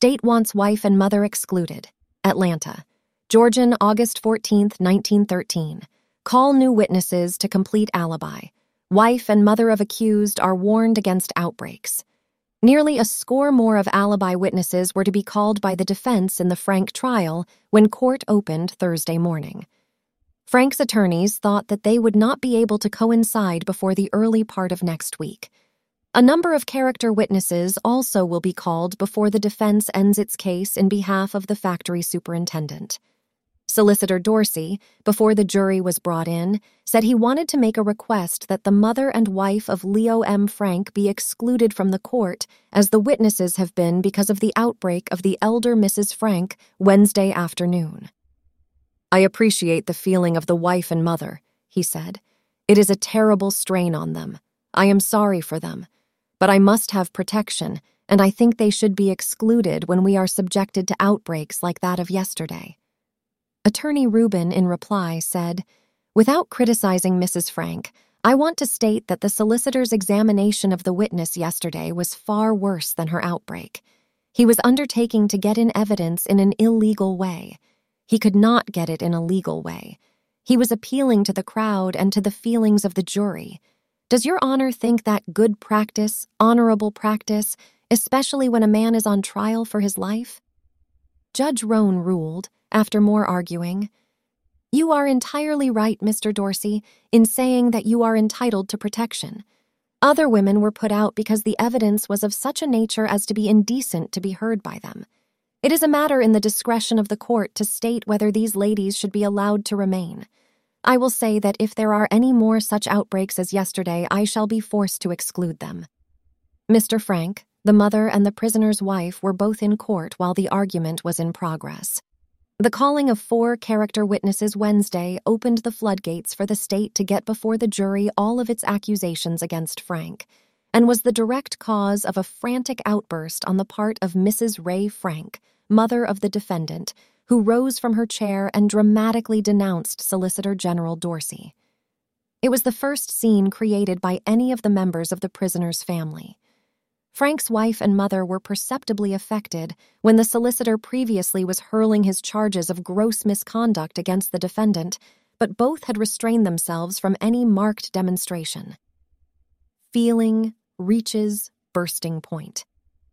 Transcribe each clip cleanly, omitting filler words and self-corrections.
State wants wife and mother excluded. Atlanta. Georgian, August 14, 1913. Call new witnesses to complete alibi. Wife and mother of accused are warned against outbreaks. Nearly a score more of alibi witnesses were to be called by the defense in the Frank trial when court opened Thursday morning. Frank's attorneys thought that they would not be able to coincide before the early part of next week. A number of character witnesses also will be called before the defense ends its case in behalf of the factory superintendent. Solicitor Dorsey, before the jury was brought in, said he wanted to make a request that the mother and wife of Leo M. Frank be excluded from the court, as the witnesses have been because of the outbreak of the elder Mrs. Frank Wednesday afternoon. "I appreciate the feeling of the wife and mother," he said. "It is a terrible strain on them. I am sorry for them. But I must have protection, and I think they should be excluded when we are subjected to outbreaks like that of yesterday." Attorney Rubin, in reply, said, "Without criticizing Mrs. Frank, I want to state that the solicitor's examination of the witness yesterday was far worse than her outbreak. He was undertaking to get in evidence in an illegal way. He could not get it in a legal way. He was appealing to the crowd and to the feelings of the jury. Does Your Honor think that good practice, honorable practice, especially when a man is on trial for his life?" Judge Rohn ruled, after more arguing, "You are entirely right, Mr. Dorsey, in saying that you are entitled to protection. Other women were put out because the evidence was of such a nature as to be indecent to be heard by them. It is a matter in the discretion of the court to state whether these ladies should be allowed to remain. I will say that if there are any more such outbreaks as yesterday, I shall be forced to exclude them." Mr. Frank, the mother, and the prisoner's wife were both in court while the argument was in progress. The calling of 4 character witnesses Wednesday opened the floodgates for the state to get before the jury all of its accusations against Frank, and was the direct cause of a frantic outburst on the part of Mrs. Ray Frank, mother of the defendant, who rose from her chair and dramatically denounced Solicitor General Dorsey. It was the first scene created by any of the members of the prisoner's family. Frank's wife and mother were perceptibly affected when the solicitor previously was hurling his charges of gross misconduct against the defendant, but both had restrained themselves from any marked demonstration. Feeling reaches bursting point.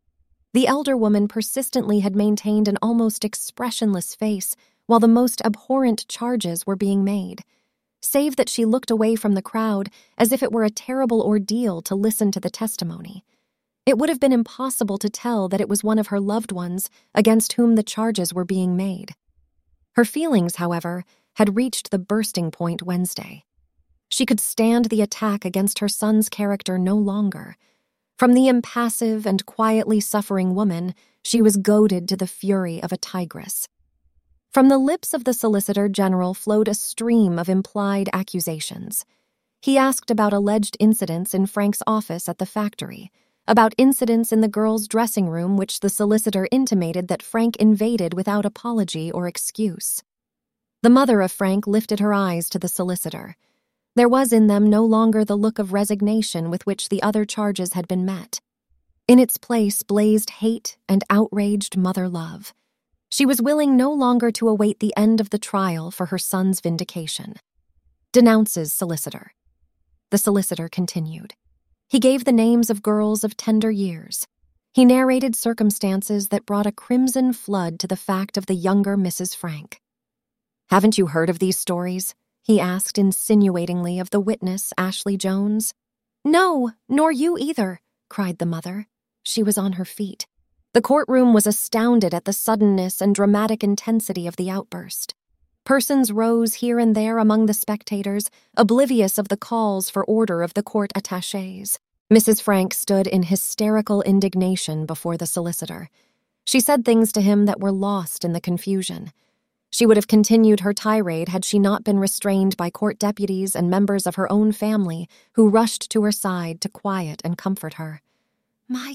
The elder woman persistently had maintained an almost expressionless face while the most abhorrent charges were being made, save that she looked away from the crowd as if it were a terrible ordeal to listen to the testimony. It would have been impossible to tell that it was one of her loved ones against whom the charges were being made. Her feelings, however, had reached the bursting point Wednesday. She could stand the attack against her son's character no longer. From the impassive and quietly suffering woman, she was goaded to the fury of a tigress. From the lips of the Solicitor General flowed a stream of implied accusations. He asked about alleged incidents in Frank's office at the factory, about incidents in the girls' dressing room which the solicitor intimated that Frank invaded without apology or excuse. The mother of Frank lifted her eyes to the solicitor. There was in them no longer the look of resignation with which the other charges had been met. In its place blazed hate and outraged mother love. She was willing no longer to await the end of the trial for her son's vindication. Denounces solicitor. The solicitor continued. He gave the names of girls of tender years. He narrated circumstances that brought a crimson flood to the fact of the younger Mrs. Frank. "Haven't you heard of these stories?" he asked insinuatingly of the witness, Ashley Jones. "No, nor you either," cried the mother. She was on her feet. The courtroom was astounded at the suddenness and dramatic intensity of the outburst. Persons rose here and there among the spectators, oblivious of the calls for order of the court attachés. Mrs. Frank stood in hysterical indignation before the solicitor. She said things to him that were lost in the confusion. She would have continued her tirade had she not been restrained by court deputies and members of her own family who rushed to her side to quiet and comfort her. My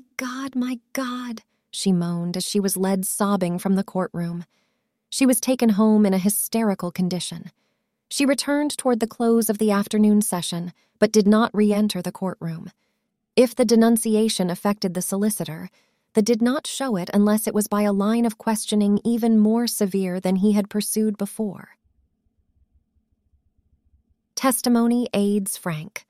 God," she moaned as she was led sobbing from the courtroom. She was taken home in a hysterical condition. She returned toward the close of the afternoon session, but did not re-enter the courtroom. If the denunciation affected the solicitor, that did not show it unless it was by a line of questioning even more severe than he had pursued before. Testimony aids Frank.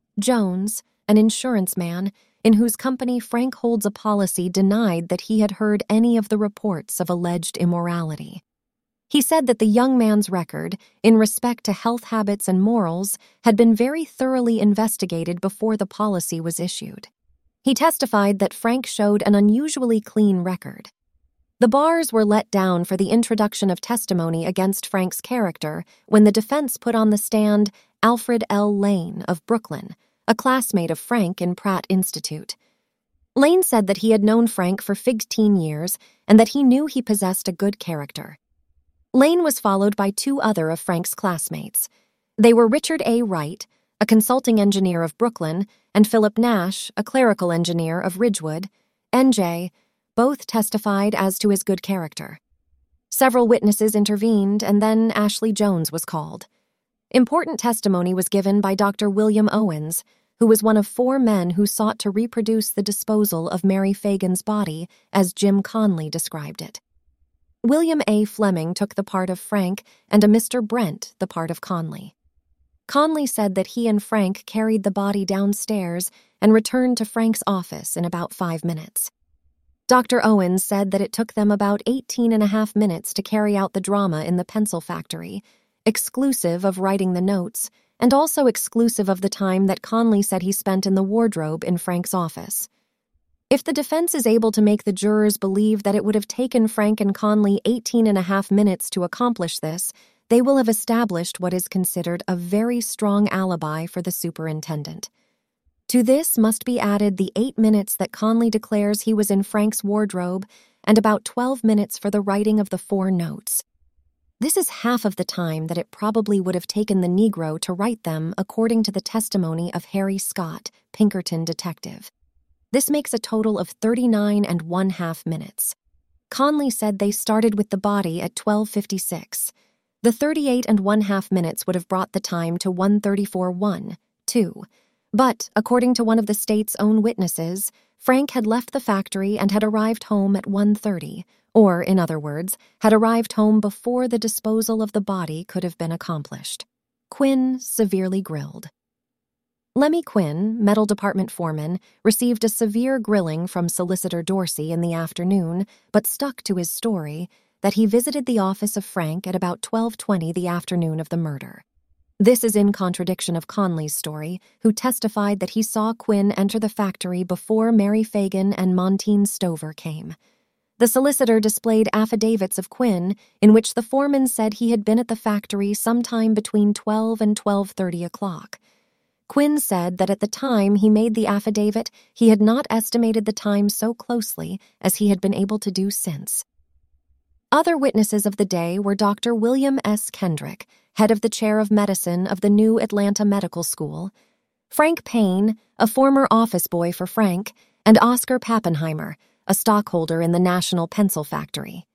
Jones, an insurance man, in whose company Frank holds a policy, denied that he had heard any of the reports of alleged immorality. He said that the young man's record, in respect to health habits and morals, had been very thoroughly investigated before the policy was issued. He testified that Frank showed an unusually clean record. The bars were let down for the introduction of testimony against Frank's character when the defense put on the stand Alfred L. Lane of Brooklyn, a classmate of Frank in Pratt Institute. Lane said that he had known Frank for 15 years and that he knew he possessed a good character. Lane was followed by two other of Frank's classmates. They were Richard A. Wright, a consulting engineer of Brooklyn, and Philip Nash, a clerical engineer of Ridgewood. NJ, both testified as to his good character. Several witnesses intervened, and then Ashley Jones was called. Important testimony was given by Dr. William Owens, who was one of 4 men who sought to reproduce the disposal of Mary Fagan's body as Jim Conley described it. William A. Fleming took the part of Frank and a Mr. Brent the part of Conley. Conley said that he and Frank carried the body downstairs and returned to Frank's office in about 5 minutes. Dr. Owens said that it took them about 18.5 minutes to carry out the drama in the pencil factory, exclusive of writing the notes, and also exclusive of the time that Conley said he spent in the wardrobe in Frank's office. If the defense is able to make the jurors believe that it would have taken Frank and Conley 18.5 minutes to accomplish this, they will have established what is considered a very strong alibi for the superintendent. To this must be added the 8 minutes that Conley declares he was in Frank's wardrobe and about 12 minutes for the writing of the 4 notes. This is half of the time that it probably would have taken the Negro to write them, according to the testimony of Harry Scott, Pinkerton detective. This makes a total of 39.5 minutes. Conley said they started with the body at 12:56. The 38.5 minutes would have brought the time to 1:34:1, but, according to one of the state's own witnesses, Frank had left the factory and had arrived home at 1:30, or, in other words, had arrived home before the disposal of the body could have been accomplished. Quinn severely grilled. Lemmy Quinn, metal department foreman, received a severe grilling from Solicitor Dorsey in the afternoon, but stuck to his story that he visited the office of Frank at about 12:20 the afternoon of the murder. This is in contradiction of Conley's story, who testified that he saw Quinn enter the factory before Mary Fagan and Montine Stover came. The solicitor displayed affidavits of Quinn in which the foreman said he had been at the factory sometime between 12 and 12:30 o'clock. Quinn said that at the time he made the affidavit, he had not estimated the time so closely as he had been able to do since. Other witnesses of the day were Dr. William S. Kendrick, head of the chair of medicine of the new Atlanta Medical School, Frank Payne, a former office boy for Frank, and Oscar Pappenheimer, a stockholder in the National Pencil Factory.